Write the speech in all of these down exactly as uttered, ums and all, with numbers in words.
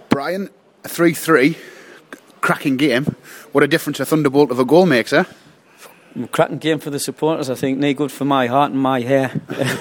Brian, a three three, cracking game. What a difference a thunderbolt of a goal makes, eh? Cracking game for the supporters, I think. No good for my heart and my hair.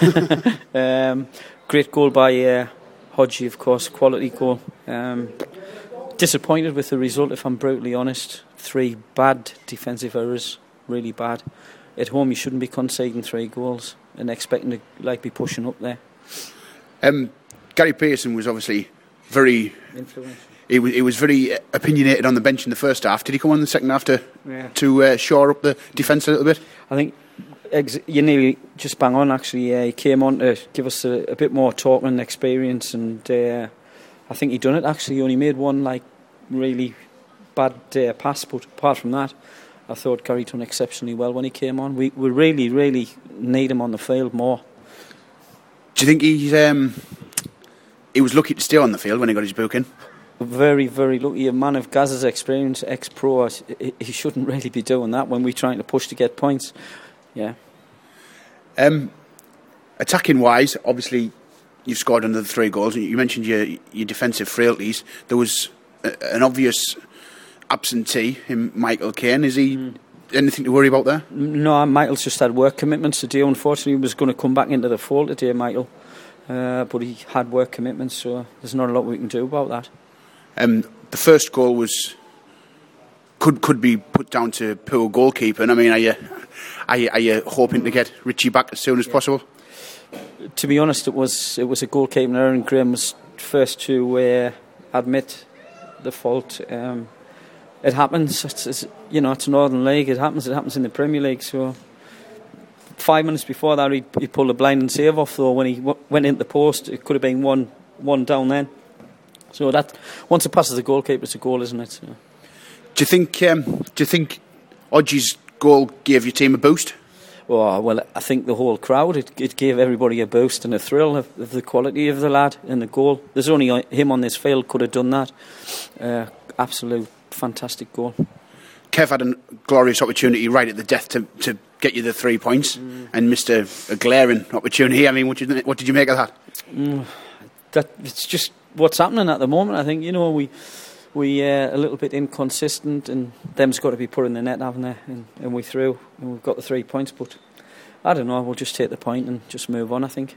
um, great goal by uh, Hodgie, of course. Quality goal. Um, disappointed with the result, if I'm brutally honest. Three bad defensive errors. Really bad. At home, you shouldn't be conceding three goals and expecting to like be pushing up there. Um, Gary Pearson was obviously very influential. He was, he was very opinionated on the bench in the first half. Did he come on in the second half to yeah. to uh, shore up the defence a little bit? I think ex- you nearly just bang on. Actually, uh, he came on to give us a, a bit more talking experience, and uh, I think he done it. Actually, he only made one like really bad uh, pass, but apart from that, I thought Gary done exceptionally well when he came on. We we really really need him on the field more. Do you think he's um, he was lucky to stay on the field when he got his booking? Very, very lucky. A man of Gaz's experience, ex-pro, he shouldn't really be doing that when we're trying to push to get points. Yeah. Um, attacking-wise, obviously, you've scored under the three goals. You mentioned your your defensive frailties. There was a, an obvious absentee in Michael Caine. Is he mm. anything to worry about there? No, Michael's just had work commitments today. Unfortunately, he was going to come back into the fold today, Michael. Uh, but he had work commitments, so there's not a lot we can do about that. Um, the first goal was could could be put down to poor goalkeeping. I mean, are you are you, are you hoping to get Richie back as soon as possible? To be honest, it was it was a goalkeeping error, and Graham was first to uh, admit the fault. Um, it happens. It's, it's, you know, it's a Northern League. It happens. It happens in the Premier League. So five minutes before that, he, he pulled a blinding save off. Though when he w- went into the post, it could have been one one down then. So that once it passes the goalkeeper, it's a goal, isn't it? So. Do you think? Um, do you think Hodgie's goal gave your team a boost? Oh, well, I think the whole crowd it, it gave everybody a boost and a thrill of, of the quality of the lad and the goal. There's only him on this field could have done that. Uh, absolute fantastic goal. Kev had a glorious opportunity right at the death to to get you the three points mm. and missed a, a glaring opportunity. I mean, what did you, what did you make of that? Mm, that it's just. What's happening at the moment? I think you know we we uh, a little bit inconsistent, and them's got to be put in the net, haven't they? And, and we threw, and we've got the three points. But I don't know. We'll just take the point and just move on, I think.